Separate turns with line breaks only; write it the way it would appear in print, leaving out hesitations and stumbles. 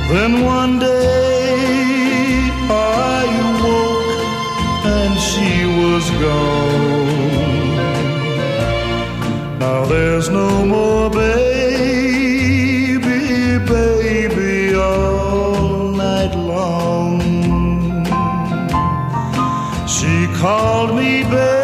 Then one day I woke and she was gone. Now there's no more baby, baby all night long. She called me baby